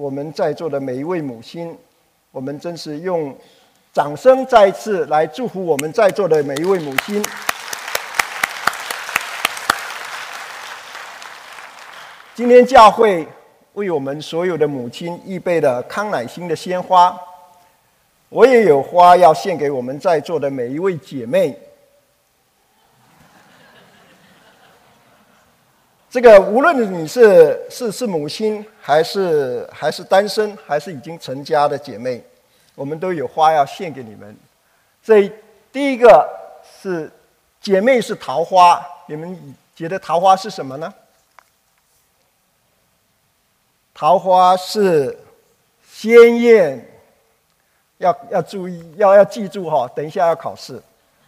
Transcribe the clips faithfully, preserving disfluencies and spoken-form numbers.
我们在座的每一位母亲，我们真是用掌声再一次来祝福我们在座的每一位母亲。今天教会为我们所有的母亲预备了康乃馨的鲜花，我也有花要献给我们在座的每一位姐妹。这个无论你是是是母亲，还是还是单身，还是已经成家的姐妹，我们都有花要献给你们。所以第一个是姐妹是桃花，你们觉得桃花是什么呢？桃花是鲜艳，要要注意，要要记住哈，等一下要考试。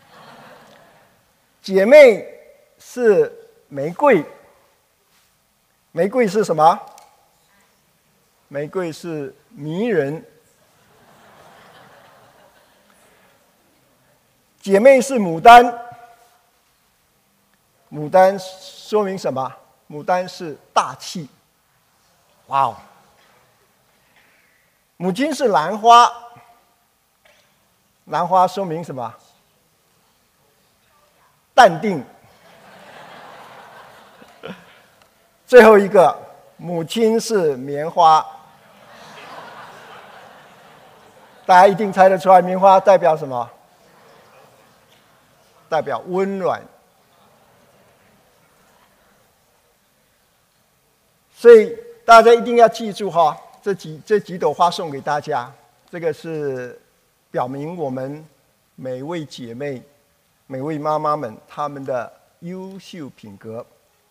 姐妹是玫瑰。玫瑰是什么？玫瑰是迷人。姐妹是牡丹。牡丹说明什么？牡丹是大气。哇哦！母亲是兰花。兰花说明什么？淡定。最后一个，母亲是棉花。大家一定猜得出来，棉花代表什么？代表温暖。所以大家一定要记住哈，这几这几朵花送给大家，这个是表明我们每位姐妹、每位妈妈们她们的优秀品格。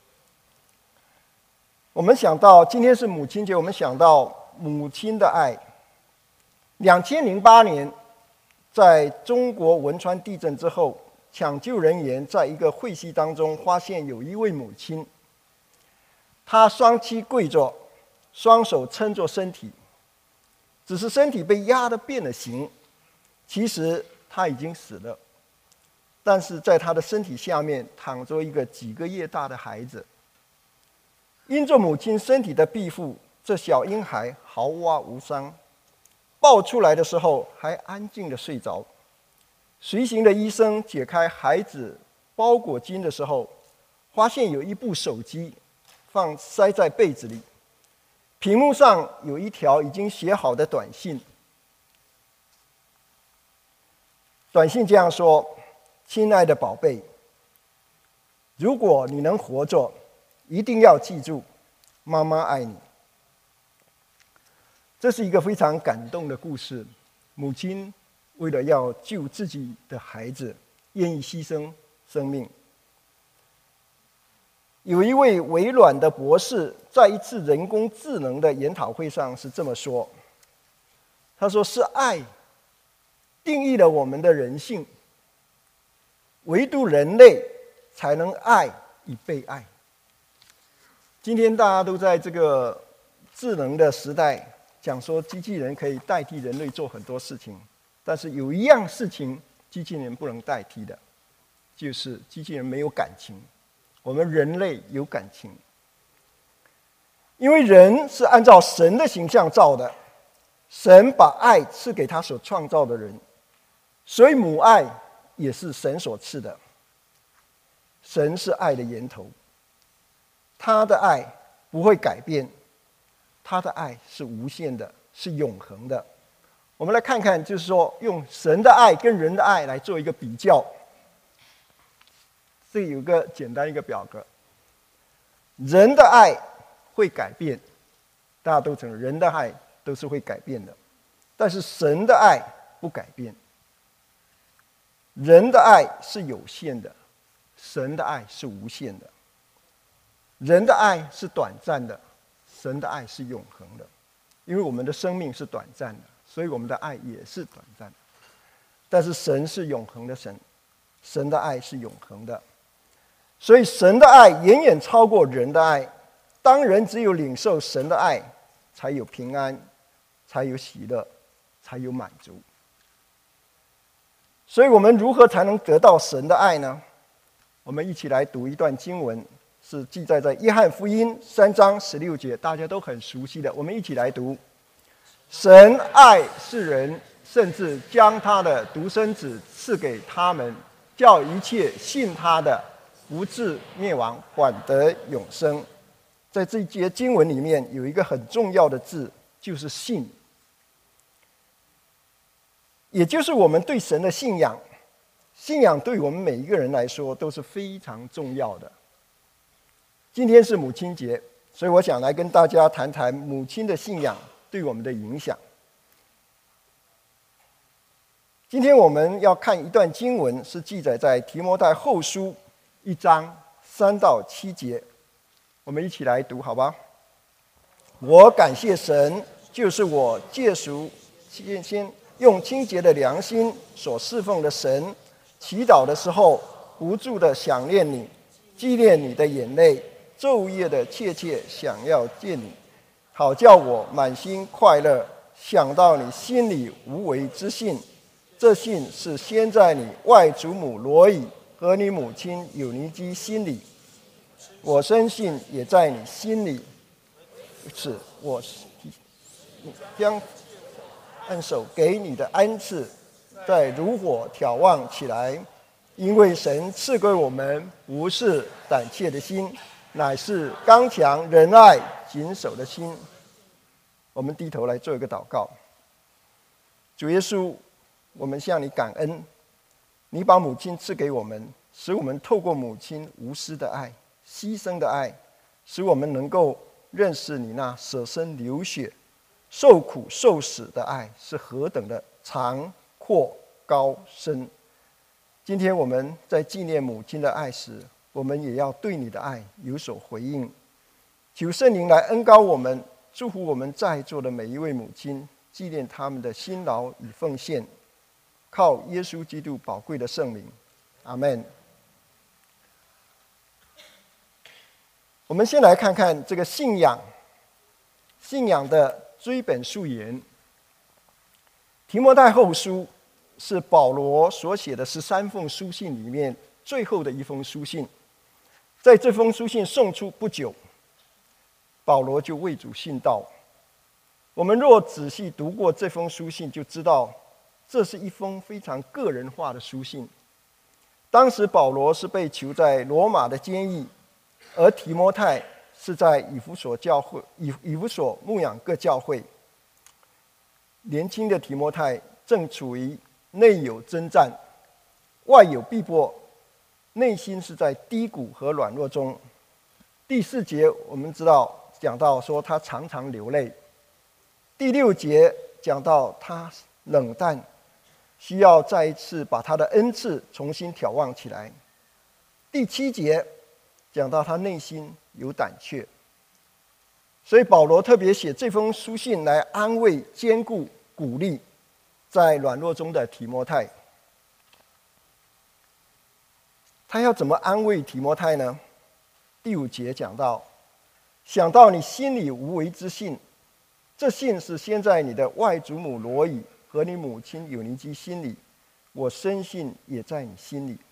我们想到今天是母亲节，我们想到母亲的爱。两千零八年，在中国汶川地震之后，抢救人员在一个会隙当中发现有一位母亲，她双膝跪着，双手撑着身体，只是身体被压得变了形，其实她已经死了，但是在她的身体下面躺着一个几个月大的孩子。因着母亲身体的庇护，这小婴孩毫发无伤，抱出来的时候还安静地睡着。随行的医生解开孩子包裹巾的时候，发现有一部手机放塞在被子里，屏幕上有一条已经写好的短信。短信这样说：亲爱的宝贝，如果你能活着，一定要记住，妈妈爱你。这是一个非常感动的故事。母亲为了要救自己的孩子，愿意牺牲生命。有一位微软的博士在一次人工智能的研讨会上是这么说：他说，是爱定义了我们的人性，唯独人类才能爱与被爱。今天大家都在这个智能的时代，讲说机器人可以代替人类做很多事情，但是有一样事情机器人不能代替的，就是机器人没有感情，我们人类有感情。因为人是按照神的形象造的，神把爱赐给他所创造的人，所以母爱也是神所赐的。神是爱的源头，他的爱不会改变，他的爱是无限的，是永恒的。我们来看看，就是说用神的爱跟人的爱来做一个比较。这有个简单一个表格，人的爱会改变，大家都承认人的爱都是会改变的，但是神的爱不改变。人的爱是有限的，神的爱是无限的。人的爱是短暂的，神的爱是永恒的。因为我们的生命是短暂的，所以我们的爱也是短暂的。但是神是永恒的神，神的爱是永恒的，所以神的爱远远超过人的爱。当人只有领受神的爱，才有平安，才有喜乐，才有满足。所以我们如何才能得到神的爱呢？我们一起来读一段经文，是记载在约翰福音三章十六节，大家都很熟悉的，我们一起来读。 神爱世人，甚至将他的独生子赐给他们，叫一切信他的不至灭亡，反得永生。在这一节经文里面有一个很重要的字，就是信，也就是我们对神的信仰。信仰对我们每一个人来说都是非常重要的。今天是母亲节，所以我想来跟大家谈谈母亲的信仰对我们的影响。今天我们要看一段经文，是记载在提摩太后书一章三到七节，我们一起来读好吧？我感谢神，就是我借赎先先用清洁的良心所侍奉的神，祈祷的时候不住的想念你，纪念你的眼泪，昼夜的切切想要见你，好叫我满心快乐，想到你心里无为之信。这信是先在你外祖母罗以和你母亲有尼基心里，我深信也在你心里。是我将按手给你的恩赐，在如火眺望起来，因为神赐给我们不是胆怯的心，乃是刚强仁爱谨守的心。我们低头来做一个祷告。主耶稣，我们向你感恩，你把母亲赐给我们，使我们透过母亲无私的爱、牺牲的爱，使我们能够认识你那舍身流血、受苦受死的爱是何等的长阔高深。今天我们在纪念母亲的爱时，我们也要对你的爱有所回应。求圣灵来恩膏我们，祝福我们在座的每一位母亲，纪念他们的辛劳与奉献。靠耶稣基督宝贵的圣名，阿们。我们先来看看这个信仰，信仰的追本溯源。提摩太后书是保罗所写的十三封书信里面最后的一封书信。在这封书信送出不久，保罗就为主信道。我们若仔细读过这封书信，就知道这是一封非常个人化的书信。当时保罗是被囚在罗马的监狱，而提摩太是在以弗所教会以以弗所牧养各教会。年轻的提摩太正处于内有征战，外有逼迫，内心是在低谷和软弱中。第四节我们知道讲到说他常常流泪。第六节讲到他冷淡，需要再一次把他的恩赐重新眺望起来。第七节讲到他内心有胆怯，所以保罗特别写这封书信来安慰、坚固、鼓励在软弱中的提摩太。他要怎么安慰提摩太呢？第五节讲到，想到你心里无为之信，这信是先在你的外祖母罗以和你母亲有尼基心里，我深信也在你心里。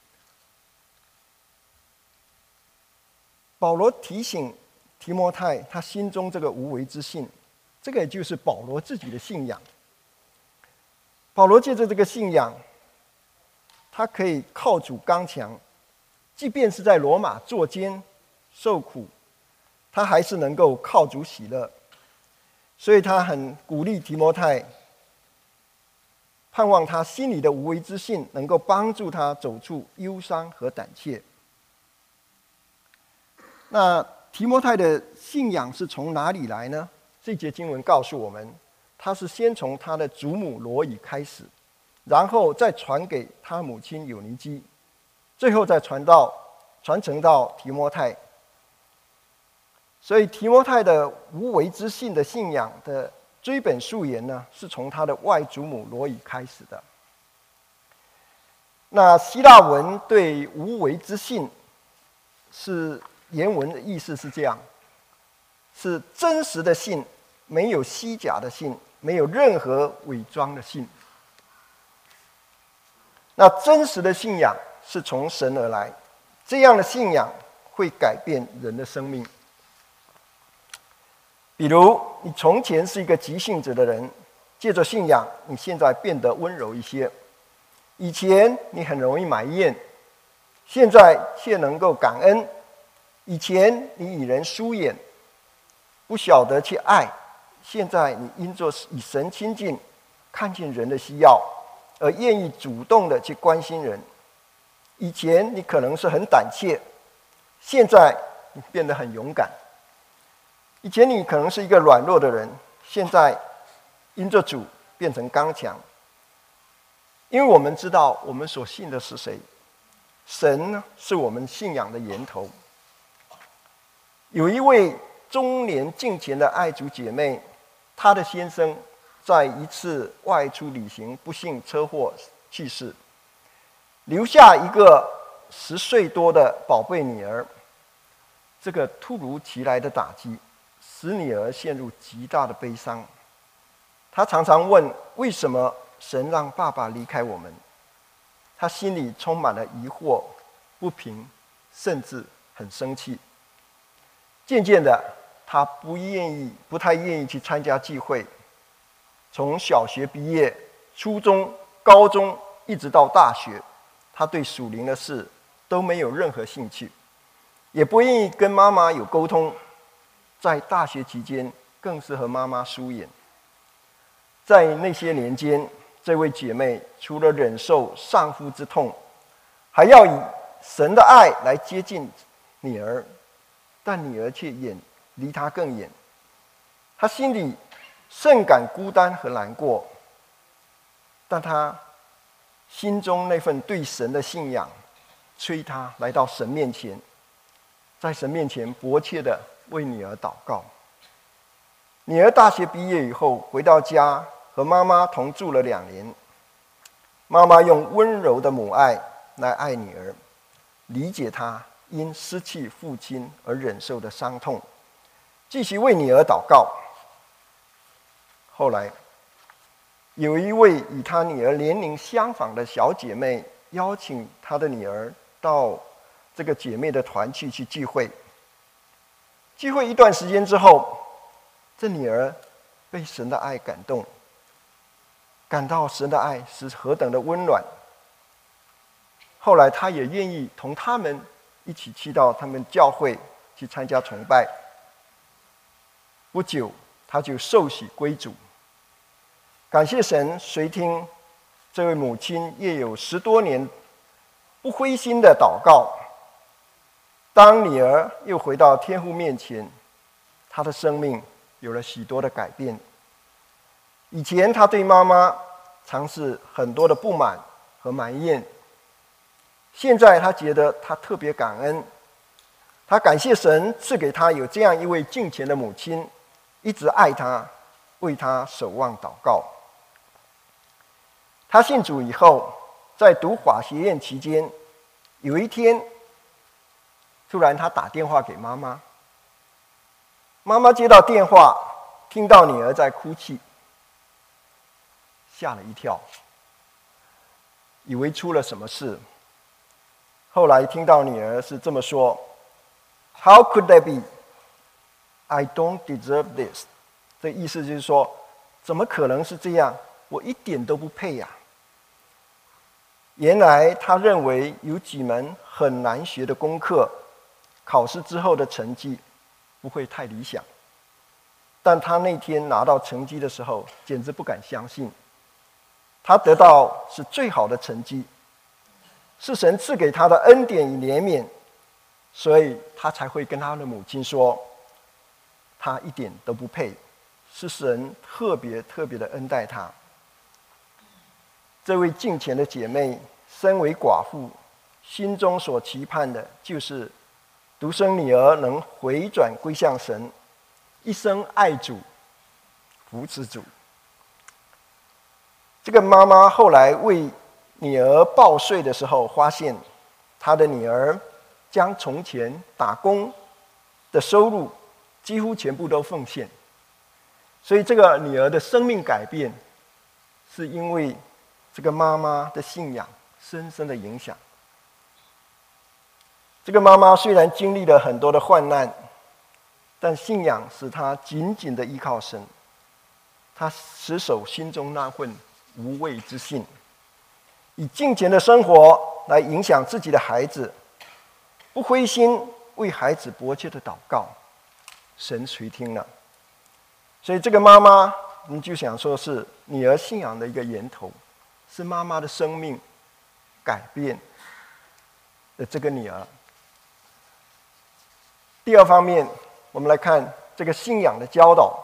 保罗提醒提摩太，他心中这个无为之信，这个也就是保罗自己的信仰。保罗借着这个信仰，他可以靠主刚强，即便是在罗马坐监受苦，他还是能够靠主喜乐。所以他很鼓励提摩太，盼望他心里的无为之信能够帮助他走出忧伤和胆怯。那提摩太的信仰是从哪里来呢？这节经文告诉我们，他是先从他的祖母罗以开始，然后再传给他母亲有尼基，最后再传到传承到提摩太。所以提摩太的无为之信的信仰的追本溯源呢，是从他的外祖母罗以开始的。那希腊文对无为之信是原文的意思是这样，是真实的信，没有虚假的信，没有任何伪装的信。那真实的信仰是从神而来，这样的信仰会改变人的生命。 比如，你从前是一个急性子的人，借着信仰，你现在变得温柔一些；以前你很容易埋怨，现在却能够感恩；以前你与人疏远，不晓得去爱，现在你因着与神亲近，看见人的需要，而愿意主动的去关心人。以前你可能是很胆怯，现在你变得很勇敢。以前你可能是一个软弱的人，现在因着主变成刚强。因为我们知道我们所信的是谁，神呢是我们信仰的源头。有一位中年敬虔的爱主姐妹，她的先生在一次外出旅行不幸车祸去世，留下一个十岁多的宝贝女儿。这个突如其来的打击使女儿陷入极大的悲伤。她常常问，为什么神让爸爸离开我们？她心里充满了疑惑、不平，甚至很生气。渐渐的，她不愿意不太愿意去参加聚会。从小学毕业、初中、高中一直到大学，她对属灵的事都没有任何兴趣，也不愿意跟妈妈有沟通。在大学期间，更是和妈妈疏远。在那些年间，这位姐妹除了忍受丧夫之痛，还要以神的爱来接近女儿，但女儿却远离她更远。她心里甚感孤单和难过，但她心中那份对神的信仰催她来到神面前，在神面前迫切的为女儿祷告。女儿大学毕业以后回到家，和妈妈同住了两年。妈妈用温柔的母爱来爱女儿，理解她因失去父亲而忍受的伤痛，继续为女儿祷告。后来，有一位与她女儿年龄相仿的小姐妹邀请她的女儿到这个姐妹的团去去聚会。聚会一段时间之后，这女儿被神的爱感动，感到神的爱是何等的温暖。后来她也愿意同他们一起去到他们教会去参加崇拜。不久，她就受洗归主。感谢神垂听这位母亲也有十多年不灰心的祷告。当女儿又回到天父面前，她的生命有了许多的改变。以前她对妈妈常是很多的不满和埋怨，现在她觉得她特别感恩，她感谢神赐给她有这样一位敬虔的母亲，一直爱她，为她守望祷告。她信主以后，在读法学院期间，有一天突然她打电话给妈妈，妈妈接到电话，听到女儿在哭泣，吓了一跳，以为出了什么事。后来听到女儿是这么说 ：“How could that be? I don't deserve this。”这意思就是说，怎么可能是这样？我一点都不配呀！原来他认为有几门很难学的功课，考试之后的成绩不会太理想。但他那天拿到成绩的时候，简直不敢相信，他得到是最好的成绩，是神赐给他的恩典与怜悯，所以他才会跟他的母亲说，他一点都不配，是神特别特别的恩待他。这位敬虔的姐妹身为寡妇，心中所期盼的就是独生女儿能回转归向神，一生爱主扶持主。这个妈妈后来为女儿报税的时候，发现她的女儿将从前打工的收入几乎全部都奉献，所以这个女儿的生命改变是因为这个妈妈的信仰深深的影响。这个妈妈虽然经历了很多的患难， 但信仰使他紧紧的依靠神，他死守心中那份无畏之信，以敬虔的生活来影响自己的孩子，不灰心为孩子迫切的祷告，神垂听了。所以这个妈妈，你就想说是女儿信仰的一个源头，是妈妈的生命改变的这个女儿。第二方面，我们来看这个信仰的教导。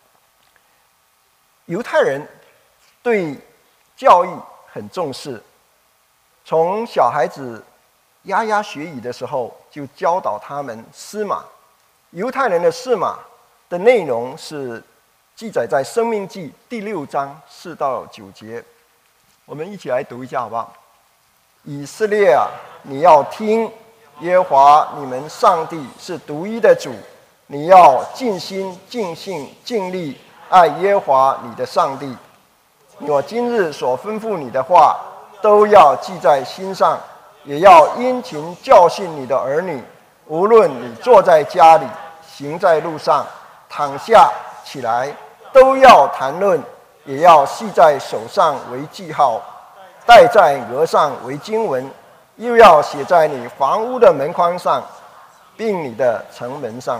犹太人对教育很重视，从小孩子牙牙学语的时候，就教导他们诗码。犹太人的诗码的内容是记载在《申命记》第六章四到九节，我们一起来读一下好不好？以色列啊，你要听，耶和华你们上帝是独一的主，你要尽心、尽性、尽力爱耶和华你的上帝。我今日所吩咐你的话，都要记在心上，也要殷勤教训你的儿女。无论你坐在家里，行在路上，躺下起来，都要谈论，也要系在手上为记号，戴在额上为经文，又要写在你房屋的门框上，并你的城门上。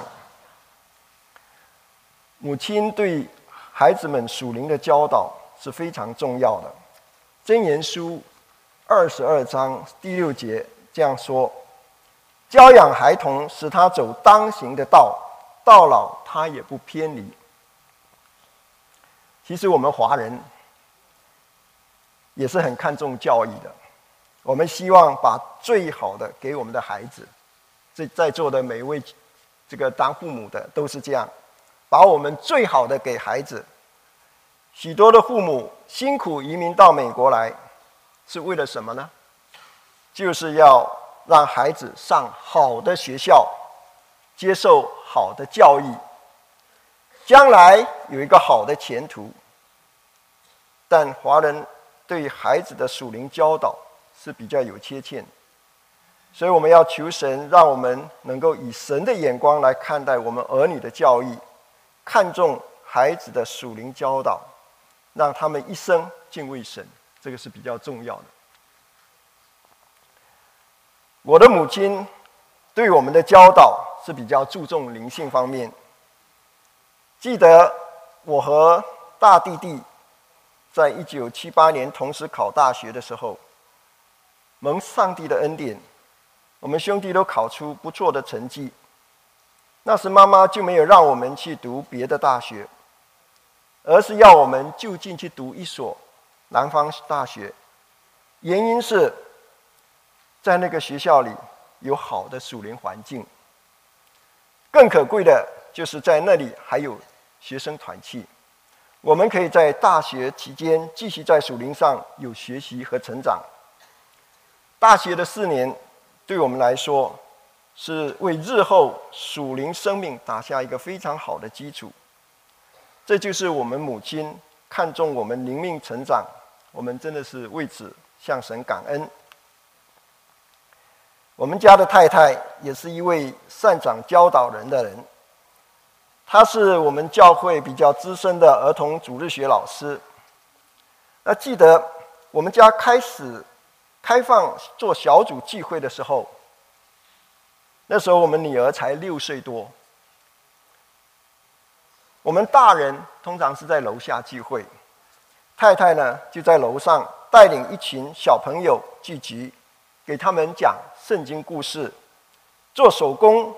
母亲对孩子们属灵的教导是非常重要的。箴言书二十二章第六节这样说：教养孩童，使他走当行的道，到老他也不偏离。其实我们华人也是很看重教育的，我们希望把最好的给我们的孩子。这在座的每一位这个当父母的都是这样，把我们最好的给孩子。许多的父母辛苦移民到美国来，是为了什么呢？就是要让孩子上好的学校，接受好的教育，将来有一个好的前途。但华人对孩子的属灵教导是比较有缺陷，所以我们要求神，让我们能够以神的眼光来看待我们儿女的教育，看重孩子的属灵教导，让他们一生敬畏神，这个是比较重要的。我的母亲对我们的教导是比较注重灵性方面。记得我和大弟弟在一九七八年同时考大学的时候，蒙上帝的恩典，我们兄弟都考出不错的成绩。那时妈妈就没有让我们去读别的大学，而是要我们就近去读一所南方大学。原因是在那个学校里有好的属灵环境，更可贵的就是在那里还有学生团契，我们可以在大学期间继续在属灵上有学习和成长。大学的四年对我们来说是为日后属灵生命打下一个非常好的基础。这就是我们母亲看重我们灵命成长，我们真的是为此向神感恩。我们家的太太也是一位擅长教导人的人，她是我们教会比较资深的儿童主日学老师。那记得我们家开始开放做小组聚会的时候，那时候我们女儿才六岁多，我们大人通常是在楼下聚会，太太呢就在楼上带领一群小朋友聚集，给他们讲圣经故事，做手工。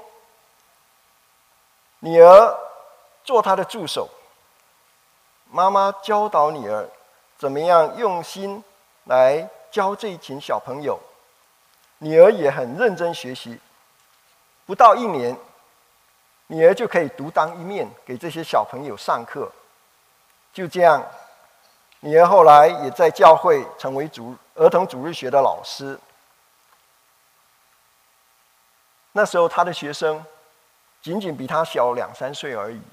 女儿做她的助手，妈妈教导女儿怎么样用心来教这一群小朋友。女儿也很认真学习，不到一年，女儿就可以独当一面给这些小朋友上课。就这样，女儿后来也在教会成为主儿童主日学的老师。那时候他的学生仅仅比他小两三岁而已。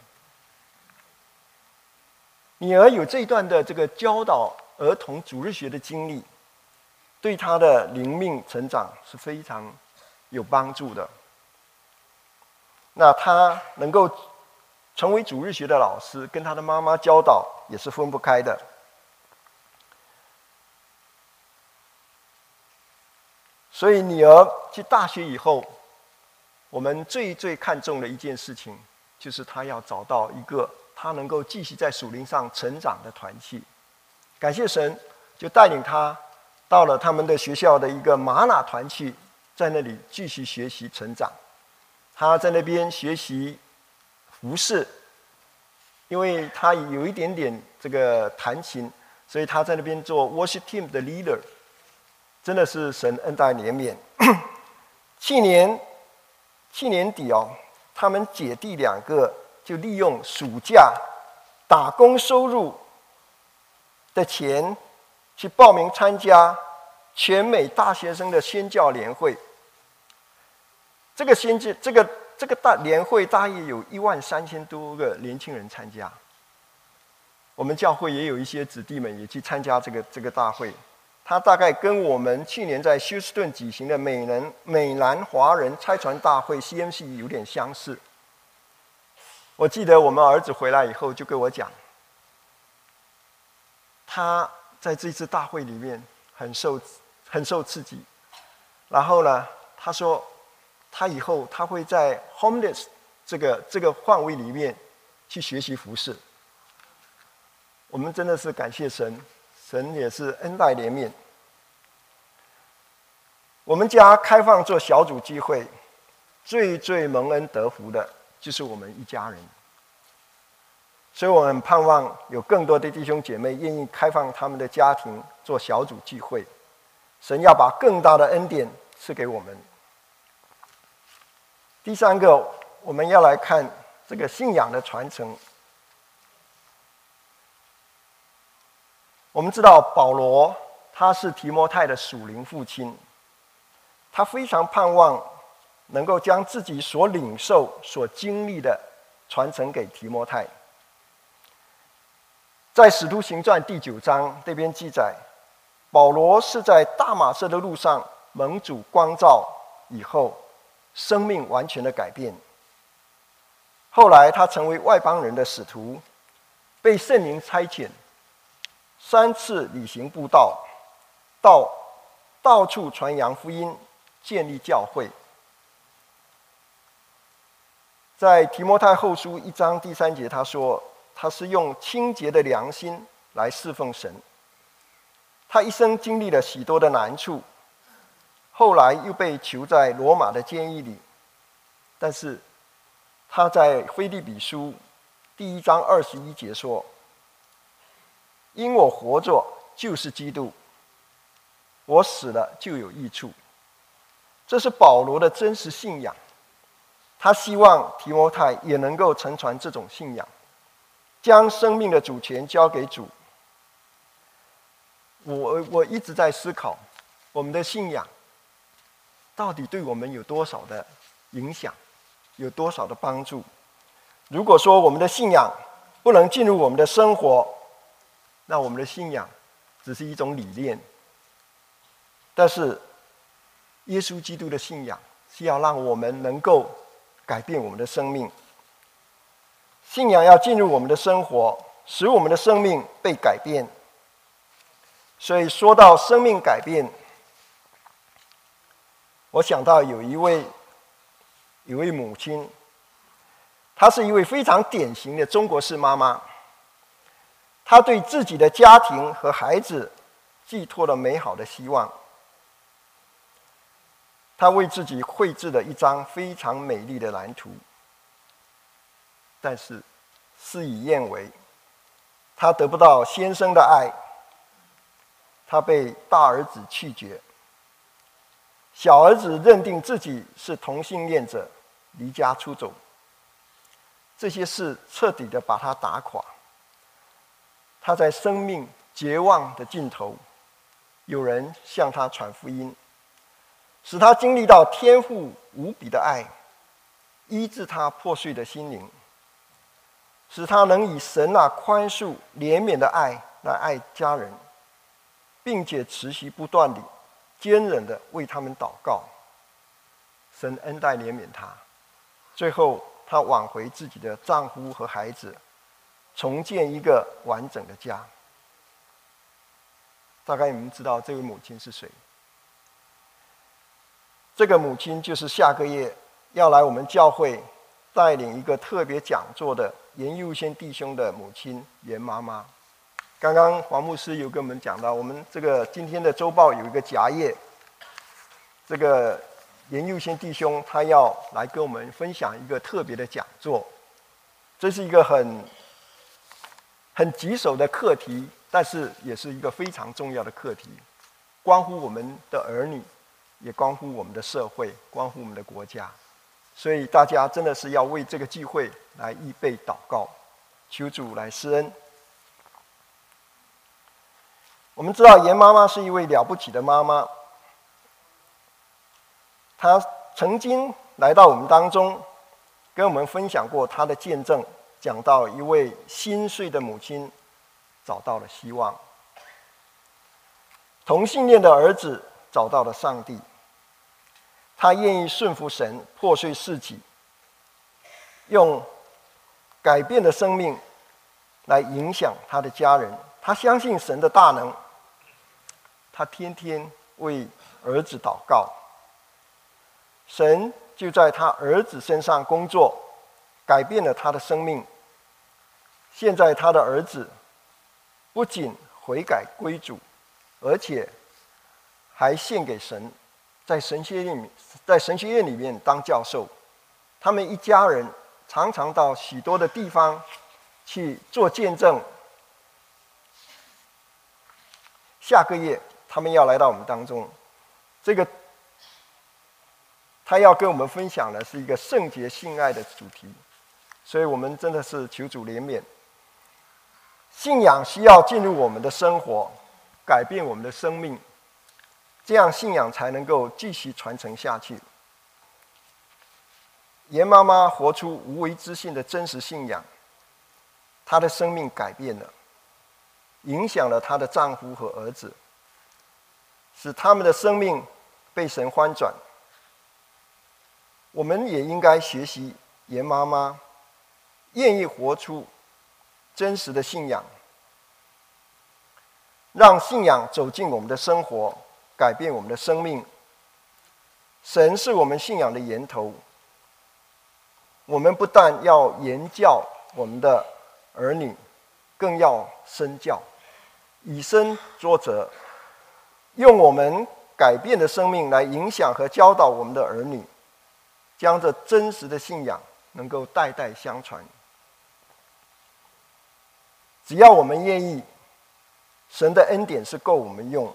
女儿有这一段的这个教导儿童主日学的经历，对他的灵命成长是非常有帮助的。 那他能够成为主日学的老师，跟他的妈妈教导也是分不开的。所以女儿去大学以后，我们最最看重的一件事情，就是她要找到一个她能够继续在属灵上成长的团契。感谢神，就带领她到了他们的学校的一个玛拿团契，在那里继续学习成长。她在那边学习服侍，因为她有一点点这个弹琴，所以她在那边做 worship team 的 leader。真的是神恩待怜悯。去年去年底哦，他们姐弟两个就利用暑假打工收入的钱，去报名参加全美大学生的宣教联会。这个宣教这个这个大联会大约有一万三千多个年轻人参加。我们教会也有一些子弟们也去参加这个这个大会。他大概跟我们去年在休斯顿举行的美南美南华人差传大会 C M C 有点相似。我记得我们儿子回来以后就跟我讲，他在这次大会里面很受很受刺激，然后呢，他说他以后他会在 homeless 这个这个范围里面去学习服事。我们真的是感谢神。神也是恩待怜悯。我们家开放做小组聚会，最最蒙恩得福的就是我们一家人。所以我很盼望有更多的弟兄姐妹愿意开放他们的家庭做小组聚会。神要把更大的恩典赐给我们。第三个，我们要来看这个信仰的传承。我们知道保罗他是提摩太的属灵父亲，他非常盼望能够将自己所领受、所经历的传承给提摩太。在使徒行传第九章这边记载，保罗是在大马色的路上蒙主光照以后，生命完全的改变。后来他成为外邦人的使徒，被圣灵差遣，三次旅行布道，到到处传扬福音，建立教会。在提摩太后书一章第三节，他说他是用清洁的良心来侍奉神。他一生经历了许多的难处，后来又被囚在罗马的监狱里，但是他在腓立比书第一章二十一节说，因我活着就是基督，我死了就有益处。这是保罗的真实信仰，他希望提摩太也能够承传这种信仰，将生命的主权交给主。我我一直在思考，我们的信仰到底对我们有多少的影响，有多少的帮助？如果说我们的信仰不能进入我们的生活，那我们的信仰只是一种理念。但是耶稣基督的信仰是要让我们能够改变我们的生命，信仰要进入我们的生活，使我们的生命被改变。所以说到生命改变，我想到有一位一位母亲，她是一位非常典型的中国式妈妈。她对自己的家庭和孩子寄托了美好的希望。她为自己绘制了一张非常美丽的蓝图，但是事与愿违，她得不到先生的爱，她被大儿子拒绝，小儿子认定自己是同性恋者，离家出走。这些事彻底的把她打垮。他在生命绝望的尽头，有人向他传福音，使他经历到天父无比的爱，医治他破碎的心灵，使他能以神那宽恕怜悯的爱来爱家人，并且持续不断地坚忍地为他们祷告。神恩待怜悯他， 最后她挽回自己的丈夫和孩子，重建一个完整的家。大概你们知道这位母亲是谁？这个母亲就是下个月要来我们教会带领一个特别讲座的严佑先弟兄的母亲严妈妈。刚刚黄牧师有跟我们讲到，我们这个今天的周报有一个夹页，这个严佑先弟兄他要来跟我们分享一个特别的讲座，这是一个很很棘手的课题，但是也是一个非常重要的课题，关乎我们的儿女，也关乎我们的社会，关乎我们的国家。所以大家真的是要为这个机会来预备祷告，求主来施恩。我们知道严妈妈是一位了不起的妈妈，她曾经来到我们当中，跟我们分享过她的见证，讲到一位心碎的母亲找到了希望，同性恋的儿子找到了上帝，他愿意顺服神，破碎自己，用改变的生命来影响他的家人。他相信神的大能，他天天为儿子祷告，神就在他儿子身上工作，改变了他的生命。现在他的儿子不仅悔改归主，而且还献给神，在神学院里在神学院里面当教授。他们一家人常常到许多的地方去做见证。下个月他们要来到我们当中，这个他要跟我们分享的是一个圣洁性爱的主题，所以我们真的是求主怜悯。信仰需要进入我们的生活，改变我们的生命，这样信仰才能够继续传承下去。严妈妈活出无为之信的真实信仰，她的生命改变了，影响了她的丈夫和儿子，使他们的生命被神翻转。我们也应该学习严妈妈，愿意活出真实的信仰，让信仰走进我们的生活，改变我们的生命。神是我们信仰的源头，我们不但要言教我们的儿女，更要身教，以身作则，用我们改变的生命来影响和教导我们的儿女，将这真实的信仰能够代代相传。只要我们愿意，神的恩典是够我们用。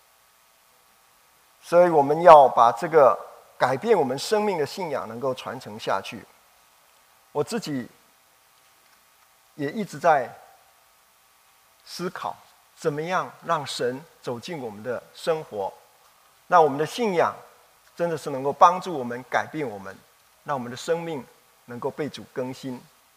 所以我们要把这个改变我们生命的信仰能够传承下去。我自己也一直在思考，怎么样让神走进我们的生活，让我们的信仰真的是能够帮助我们改变我们，让我们的生命能够被主更新。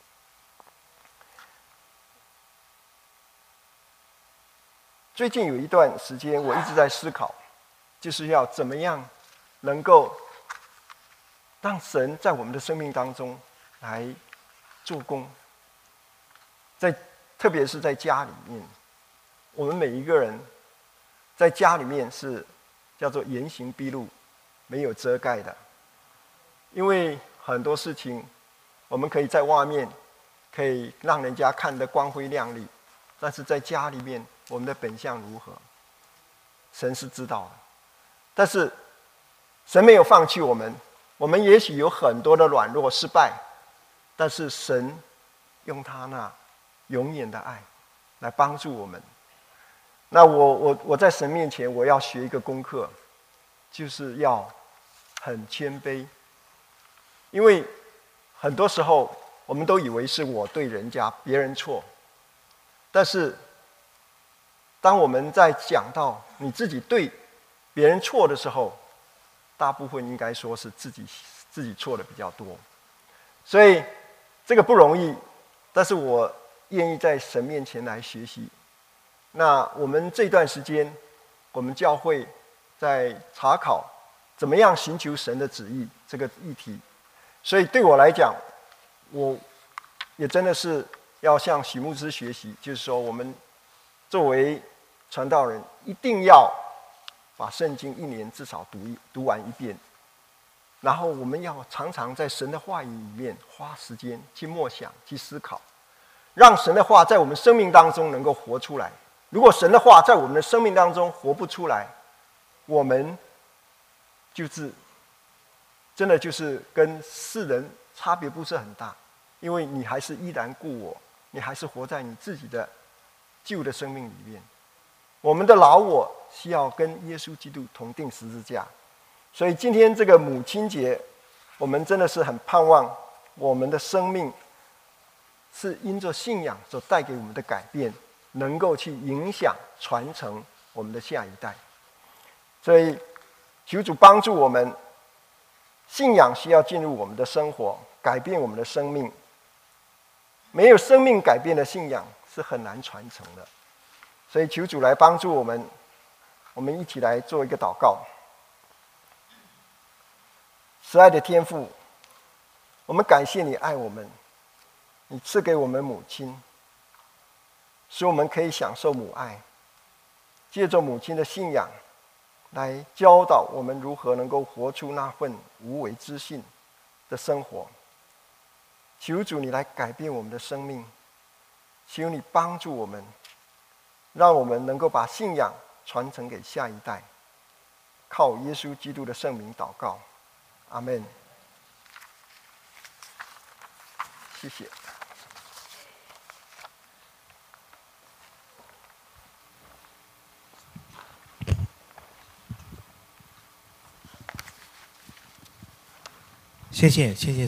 最近有一段时间，我一直在思考，就是要怎么样能够让神在我们的生命当中来做工。在特别是在家里面，我们每一个人在家里面是叫做严刑逼路，没有遮盖的。因为很多事情，我们可以在外面可以让人家看得光辉亮丽，但是在家里面，我们的本相如何，神是知道的。但是神没有放弃我们，我们也许有很多的软弱失败，但是神用他那永远的爱来帮助我们。那我我我在神面前，我要学一个功课，就是要很谦卑。因为很多时候我们都以为是我对人家别人错，但是当我们在讲到你自己对别人错的时候，大部分应该说是自己自己错的比较多。所以这个不容易，但是我愿意在神面前来学习。那我们这段时间，我们教会在查考怎么样寻求神的旨意这个议题， 所以对我来讲，我也真的是要向许牧师学习，就是说我们作为传道人，一定要把圣经一年至少读一读完一遍，然后我们要常常在神的话语里面花时间去默想、去思考，让神的话在我们生命当中能够活出来。如果神的话在我们的生命当中活不出来，我们就是真的就是跟世人差别不是很大，因为你还是依然故我，你还是活在你自己的旧的生命里面。我们的老我需要跟耶稣基督同定十字架，所以今天这个母亲节，我们真的是很盼望我们的生命是因着信仰所带给我们的改变，能够去影响传承我们的下一代。所以求主帮助我们，信仰需要进入我们的生活，改变我们的生命。没有生命改变的信仰是很难传承的。所以求主来帮助我们，我们一起来做一个祷告。慈爱的天父，我们感谢你爱我们，你赐给我们母亲，使我们可以享受母爱，借着母亲的信仰来教导我们如何能够活出那份无为之信的生活。求主你来改变我们的生命，求你帮助我们，让我们能够把信仰传承给下一代。靠耶稣基督的圣名祷告，阿们。谢谢。 谢谢，谢谢。